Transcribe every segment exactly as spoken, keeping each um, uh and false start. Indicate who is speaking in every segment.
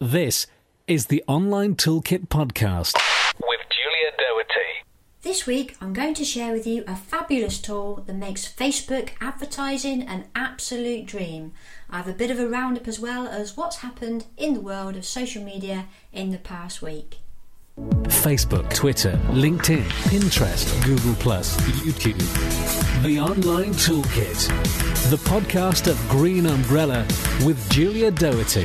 Speaker 1: This is the Online Toolkit Podcast
Speaker 2: with Julia Doherty.
Speaker 3: This week I'm going to share with you a fabulous tool that makes Facebook advertising an absolute dream. I have a bit of a roundup as well as what's happened in the world of social media in the past week.
Speaker 1: Facebook, Twitter, LinkedIn, Pinterest, Google plus, YouTube. The Online Toolkit, the podcast of Green Umbrella with Julia Doherty.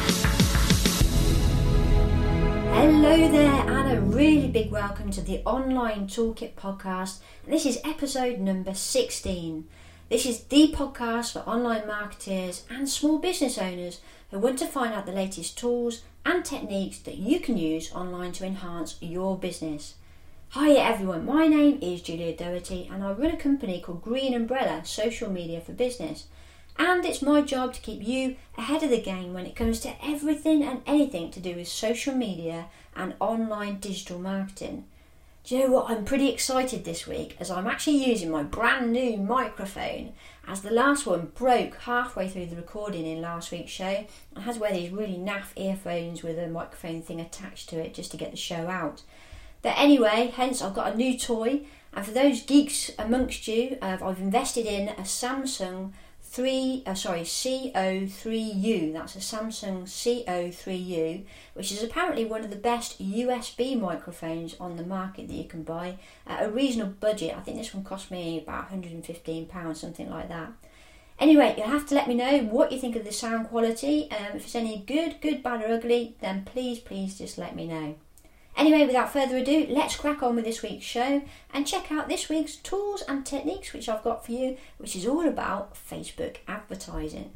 Speaker 3: Hello there, and a really big welcome to the Online Toolkit podcast. And this is episode number sixteen. This is the podcast for online marketers and small business owners who want to find out the latest tools and techniques that you can use online to enhance your business. Hi everyone, my name is Julia Doherty and I run a company called Green Umbrella Social Media for Business. And it's my job to keep you ahead of the game when it comes to everything and anything to do with social media and online digital marketing. Do you know what? I'm pretty excited this week as I'm actually using my brand new microphone, as the last one broke halfway through the recording in last week's show. I had to wear these really naff earphones with a microphone thing attached to it just to get the show out. But anyway, hence I've got a new toy, and for those geeks amongst you, uh, I've invested in a Samsung Three, uh, sorry, C O three U. That's a Samsung C O three U, which is apparently one of the best U S B microphones on the market that you can buy at a reasonable budget. I think this one cost me about one hundred fifteen pounds, something like that. Anyway, you'll have to let me know what you think of the sound quality. Um, if it's any good, good, bad or ugly, then please, please just let me know. Anyway, without further ado, let's crack on with this week's show and check out this week's tools and techniques which I've got for you, which is all about Facebook advertising.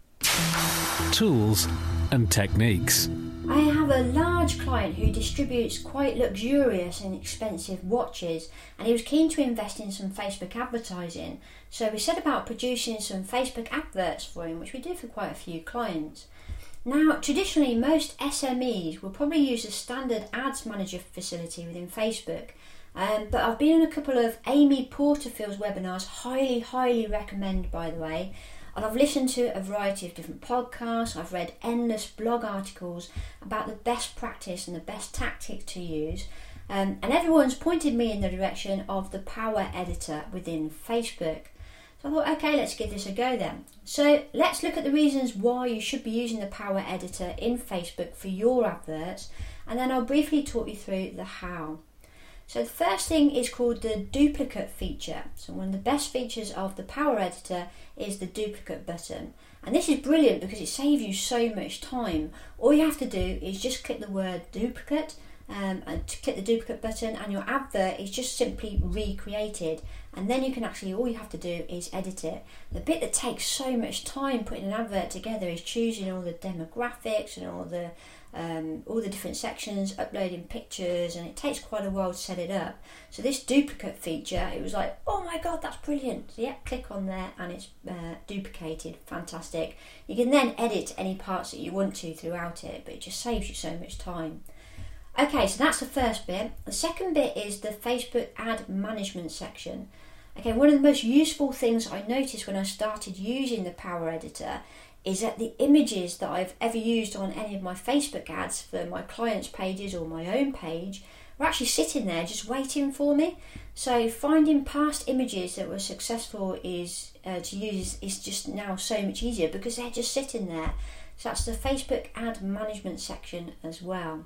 Speaker 1: Tools and techniques.
Speaker 3: I have a large client who distributes quite luxurious and expensive watches, and he was keen to invest in some Facebook advertising. So we set about producing some Facebook adverts for him, which we do for quite a few clients. Now, traditionally, most S M Es will probably use a standard ads manager facility within Facebook, um, but I've been on a couple of Amy Porterfield's webinars, highly, highly recommend, by the way, and I've listened to a variety of different podcasts. I've read endless blog articles about the best practice and the best tactic to use, um, and everyone's pointed me in the direction of the Power Editor within Facebook. So I thought, okay, let's give this a go then. So let's look at the reasons why you should be using the Power Editor in Facebook for your adverts, and then I'll briefly talk you through the how. So the first thing is called the duplicate feature. So one of the best features of the Power Editor is the duplicate button. And this is brilliant because it saves you so much time. All you have to do is just click the word duplicate Um, and to click the duplicate button, and your advert is just simply recreated, and then you can actually, all you have to do is edit it. The bit that takes so much time putting an advert together is choosing all the demographics and all the um, all the different sections, uploading pictures, and it takes quite a while to set it up. So this duplicate feature, it was like, oh my god, that's brilliant. So yeah, click on there and it's uh, duplicated. Fantastic. You can then edit any parts that you want to throughout it, but it just saves you so much time. Okay, so that's the first bit. The second bit is the Facebook ad management section. Okay, one of the most useful things I noticed when I started using the Power Editor is that the images that I've ever used on any of my Facebook ads for my clients' pages or my own page were actually sitting there just waiting for me. So finding past images that were successful is uh, to use is just now so much easier because they're just sitting there. So that's the Facebook ad management section as well.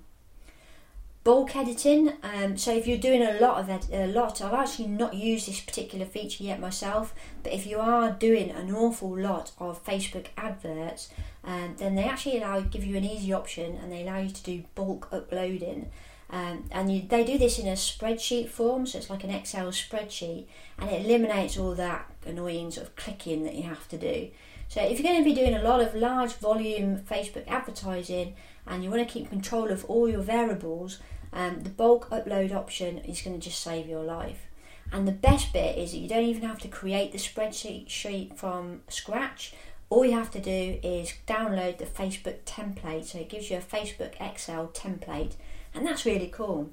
Speaker 3: Bulk editing, um, so if you're doing a lot of ed- a lot, I've actually not used this particular feature yet myself, but if you are doing an awful lot of Facebook adverts, um, then they actually allow give you an easy option, and they allow you to do bulk uploading, um, and you, they do this in a spreadsheet form, so it's like an Excel spreadsheet, and it eliminates all that annoying sort of clicking that you have to do. So if you're going to be doing a lot of large volume Facebook advertising and you want to keep control of all your variables, Um, the bulk upload option is going to just save your life. And the best bit is that you don't even have to create the spreadsheet sheet from scratch. All you have to do is download the Facebook template. So it gives you a Facebook Excel template, and that's really cool.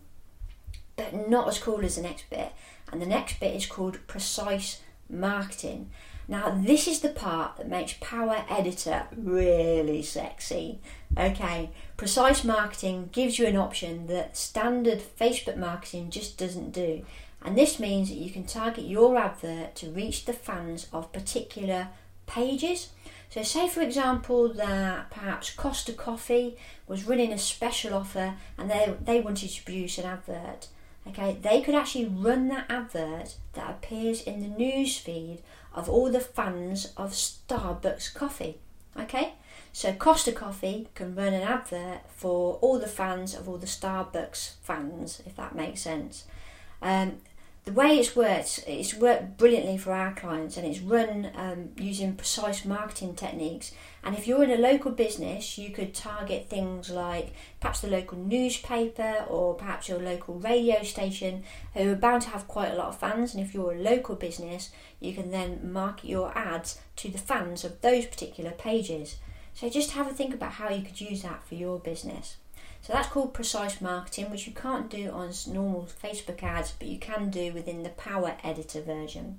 Speaker 3: But not as cool as the next bit. And the next bit is called precise marketing. Now this is the part that makes Power Editor really sexy. Okay, precise marketing gives you an option that standard Facebook marketing just doesn't do. And this means that you can target your advert to reach the fans of particular pages. So say for example that perhaps Costa Coffee was running a special offer and they, they wanted to produce an advert. Okay, they could actually run that advert that appears in the news feed of all the fans of Starbucks coffee. Okay, so Costa Coffee can run an advert for all the fans of all the Starbucks fans, if that makes sense. Um, the way it's worked, it's worked brilliantly for our clients, and it's run um, using precise marketing techniques. And if you're in a local business, you could target things like perhaps the local newspaper or perhaps your local radio station, who are bound to have quite a lot of fans. And if you're a local business, you can then market your ads to the fans of those particular pages. So just have a think about how you could use that for your business. So that's called precise marketing, which you can't do on normal Facebook ads, but you can do within the Power Editor version.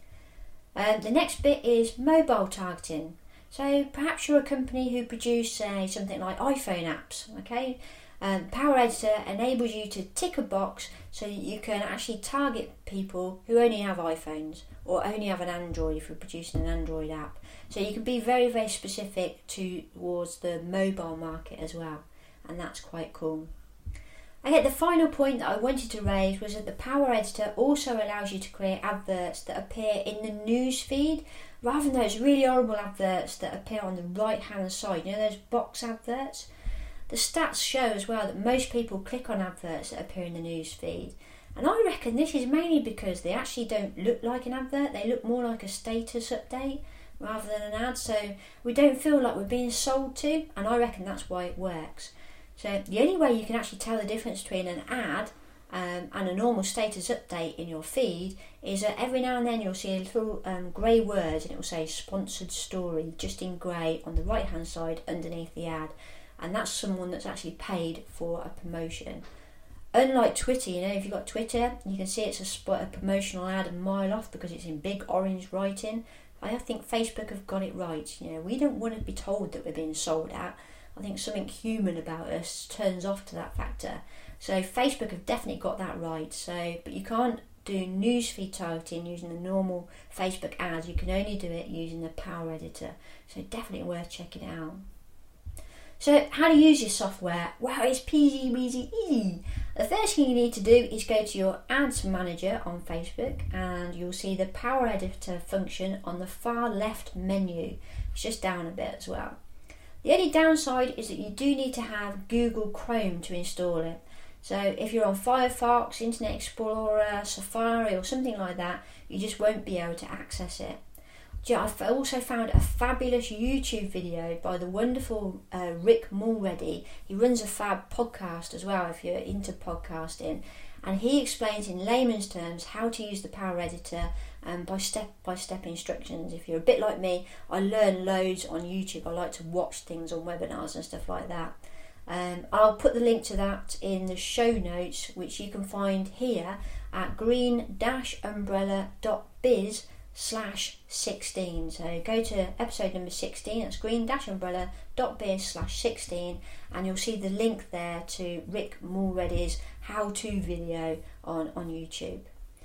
Speaker 3: Um, the next bit is mobile targeting. So perhaps you're a company who produce uh, something like iPhone apps, okay? Um, Power Editor enables you to tick a box so that you can actually target people who only have iPhones or only have an Android if you're producing an Android app. So you can be very, very specific towards the mobile market as well, and that's quite cool. Okay, the final point that I wanted to raise was that the Power Editor also allows you to create adverts that appear in the news feed rather than those really horrible adverts that appear on the right hand side, you know, those box adverts. The stats show as well that most people click on adverts that appear in the news feed, and I reckon this is mainly because they actually don't look like an advert, they look more like a status update rather than an ad, so we don't feel like we're being sold to, and I reckon that's why it works. So the only way you can actually tell the difference between an ad um, and a normal status update in your feed is that every now and then you'll see a little um, grey word and it will say sponsored story just in grey on the right hand side underneath the ad, and that's someone that's actually paid for a promotion. Unlike Twitter, you know, if you've got Twitter, you can see it's a, spot, a promotional ad a mile off because it's in big orange writing. I think Facebook have got it right. You know, we don't want to be told that we're being sold at. I think something human about us turns off to that factor. So Facebook have definitely got that right. So, but you can't do newsfeed targeting using the normal Facebook ads. You can only do it using the Power Editor. So definitely worth checking it out. So how to use this software? Well, it's peasy weasy easy. The first thing you need to do is go to your Ads Manager on Facebook, and you'll see the Power Editor function on the far left menu. It's just down a bit as well. The only downside is that you do need to have Google Chrome to install it. So if you're on Firefox, Internet Explorer, Safari or something like that, you just won't be able to access it. I've also found a fabulous YouTube video by the wonderful uh, Rick Mulready. He runs a fab podcast as well if you're into podcasting, and he explains in layman's terms how to use the Power Editor um, by step-by-step instructions. If you're a bit like me, I learn loads on YouTube. I like to watch things on webinars and stuff like that. Um, I'll put the link to that in the show notes, which you can find here at green dash umbrella dot biz slash sixteen. So go to episode number sixteen, that's green dash umbrella dot biz slash sixteen, and you'll see the link there to Rick Mulready's how-to video on, on YouTube.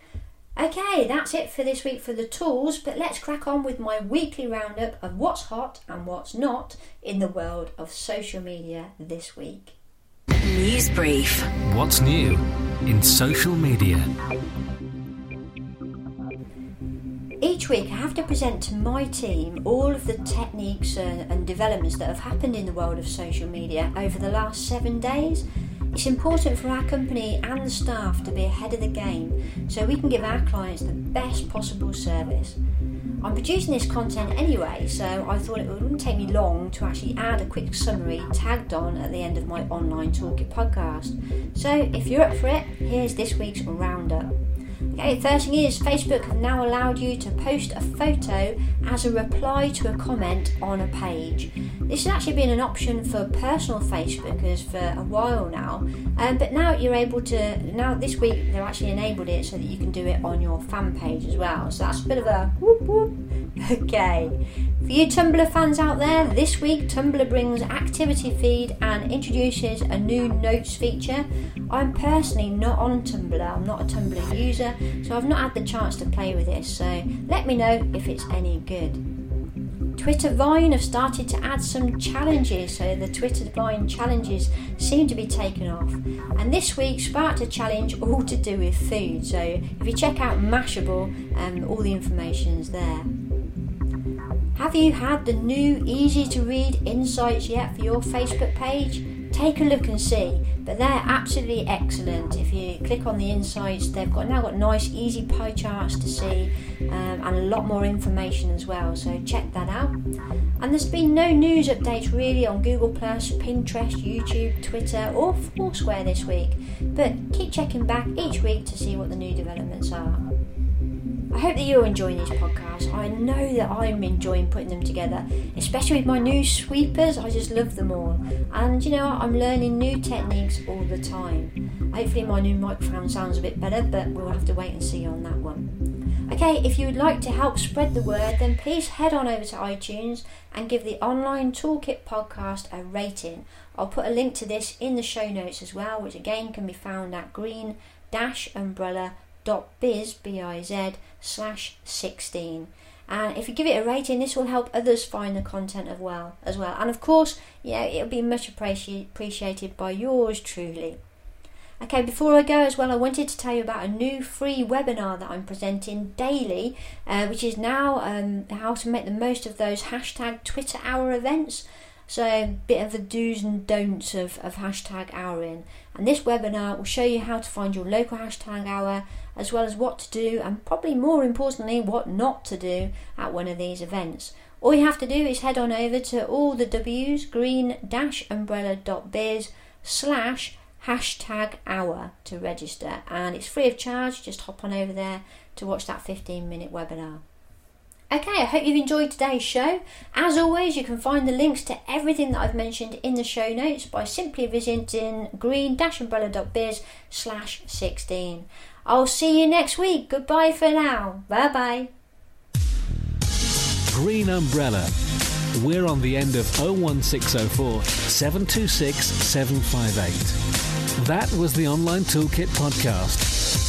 Speaker 3: Okay, that's it for this week for the tools, but let's crack on with my weekly roundup of what's hot and what's not in the world of social media this week.
Speaker 1: News Brief. What's new in social media?
Speaker 3: Each week I have to present to my team all of the techniques and, and developments that have happened in the world of social media over the last seven days. It's important for our company and the staff to be ahead of the game so we can give our clients the best possible service. I'm producing this content anyway, so I thought it wouldn't take me long to actually add a quick summary tagged on at the end of my Online Toolkit podcast. So if you're up for it, here's this week's roundup. Okay, first thing is, Facebook have now allowed you to post a photo as a reply to a comment on a page. This has actually been an option for personal Facebookers for a while now, um, but now you're able to, now this week they've actually enabled it so that you can do it on your fan page as well, so that's a bit of a whoop whoop. Okay, for you Tumblr fans out there, this week Tumblr brings activity feed and introduces a new notes feature. I'm personally not on Tumblr, I'm not a Tumblr user, so I've not had the chance to play with this, so let me know if it's any good. Twitter Vine have started to add some challenges, so the Twitter Vine challenges seem to be taken off. And this week sparked a challenge all to do with food, so if you check out Mashable, um, all the information's there. Have you had the new easy to read insights yet for your Facebook page? Take a look and see, but they're absolutely excellent. If you click on the insights, they've got now got nice easy pie charts to see, um, and a lot more information as well, so check that out. And there's been no news updates really on Google plus, Pinterest, YouTube, Twitter or Foursquare this week, but keep checking back each week to see what the new developments are. I hope that you're enjoying these podcasts. I know that I'm enjoying putting them together, especially with my new sweepers. I just love them all. And you know, I'm learning new techniques all the time. Hopefully my new microphone sounds a bit better, but we'll have to wait and see on that one. Okay, if you would like to help spread the word, then please head on over to iTunes and give the Online Toolkit podcast a rating. I'll put a link to this in the show notes as well, which again can be found at green dash umbrella dot biz, B I Z, slash sixteen. And if you give it a rating, this will help others find the content as well. As well. And of course, yeah, it'll be much appreci- appreciated by yours truly. Okay, before I go as well, I wanted to tell you about a new free webinar that I'm presenting daily, uh, which is now um, how to make the most of those hashtag Twitter Hour events. So a bit of the do's and don'ts of, of hashtag houring. And this webinar will show you how to find your local hashtag hour, as well as what to do, and probably more importantly, what not to do at one of these events. All you have to do is head on over to all the W's, green dash umbrella dot biz slash hashtag hour to register. And it's free of charge, just hop on over there to watch that fifteen minute webinar. Okay, I hope you've enjoyed today's show. As always, you can find the links to everything that I've mentioned in the show notes by simply visiting green dash umbrella dot biz slash sixteen. I'll see you next week. Goodbye for now. Bye bye.
Speaker 1: Green Umbrella. We're on the end of oh one six oh four, seven two six, seven five eight. That was the Online Toolkit podcast.